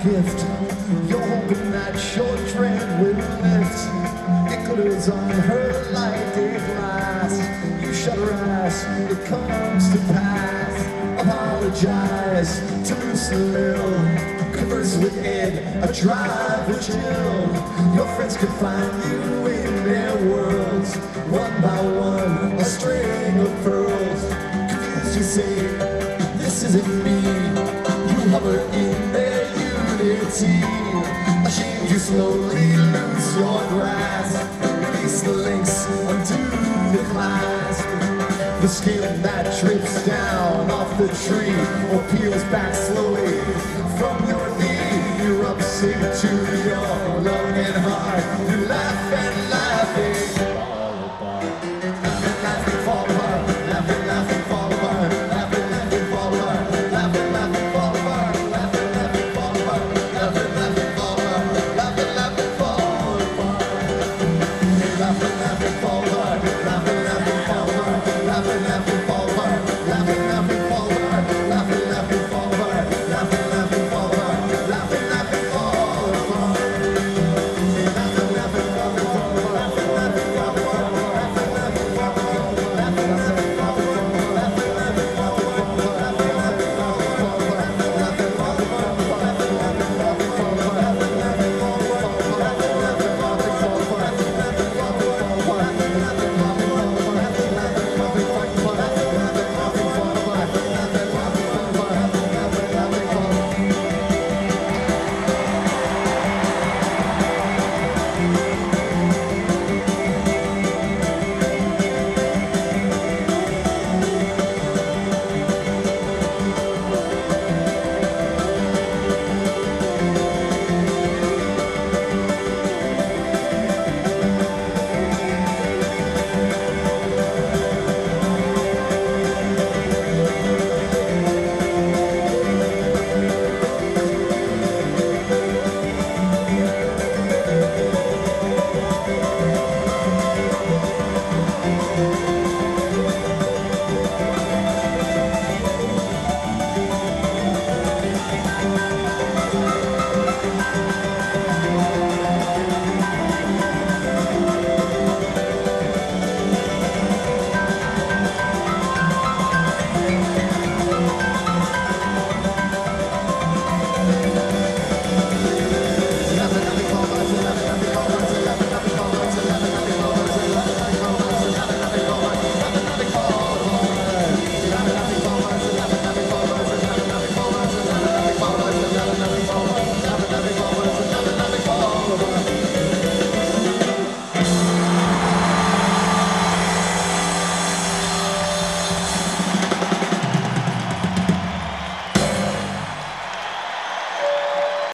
gift. You're hoping that your dread will lift. It glitters on her like a glass. You shut her ass, it comes to pass. Apologize to Bruce Lil. Converse with Ed, a driver Jill. Your friends can find you in their worlds. One by one, a string of pearls. Confused, you say, this isn't me. You hover in their unity. Ashamed, you slowly lose your grasp. Release the links, undo the clasp. The skin that drips down off the tree or peels back slowly from your knee. You're up, sing to your loving heart. You laugh and laugh.